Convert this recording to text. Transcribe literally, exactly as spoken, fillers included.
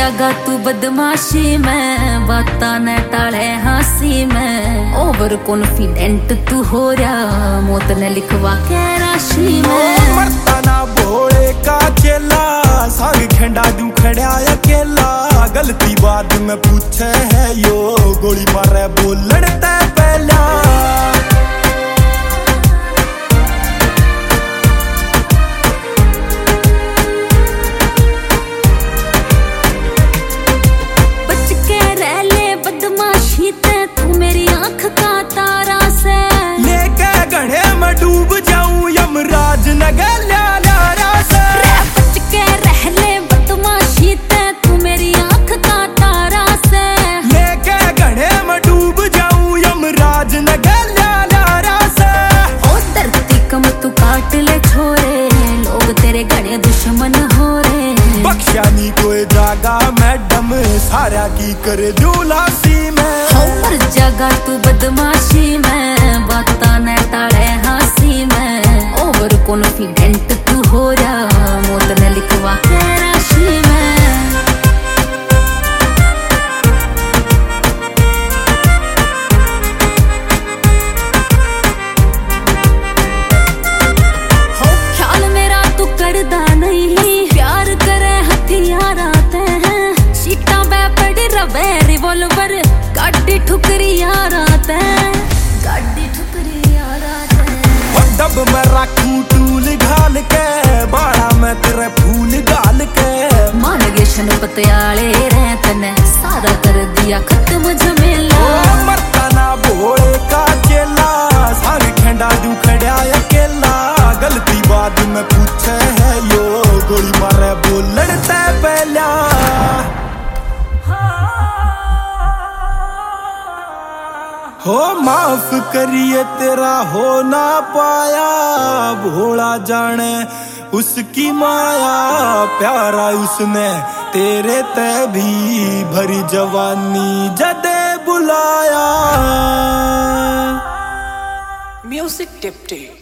जागा तू बदमाशी में, बाता न टाले हंसी में। ओवर कॉन्फिडेंट तू हो रहा, मौत ने लिखवा के राशि में। मरता ना भोले का चेला, संग खेंडा दू खड़ा अकेला। गलती बाद में पूछे है यो, गोली मारे बोलन ते पहला। यमराज नगर ल्यारा से बच के रह ले बदमाशी ते, तू मेरी आँख का तारा से। लेके गढ़े में डूब जाऊं यमराज नगर ल्यारा से। ओ धरती कम तू काट ले छोरे, लोग तेरे गढ़े दुश्मन हो रे। बख्शा नी कोई जागा मैडम, सारा की करे जुलासी में। हर जगह तू बदमाशी में, बाता न टाले हंसी में। ओवर कॉन्फिडेंट तू हो रहा, मौत ने लिखवा के राशि में। हो ख्याल मेरा तू करदा नहीं, प्यार करे हथियार आते हैं। सीटा पे पड़ी रवे रिवॉल्वर, गाड़ी ठुकरी यार आते हैं, गाड़ी ठुकरी यार आते हैं। डब में रखूं टूल घाल के, बाड़ा में तेरे फूल डाल के। मान गे शन पत्याले रहत ने, सारा कर दिया खत्म झमेला। ओ मरता ना भोले का चेला, संग खेंडा दू खड़ा अकेला। गलती बाद में पूछे है यो, गोली मारे बोलन ते पहला। हो माफ करिए तेरा हो ना पाया, भोला जाने उसकी माया। प्यारा उसने तेरे ते भी, भरी जवानी जदे बुलाया। म्यूजिक टिप्टी।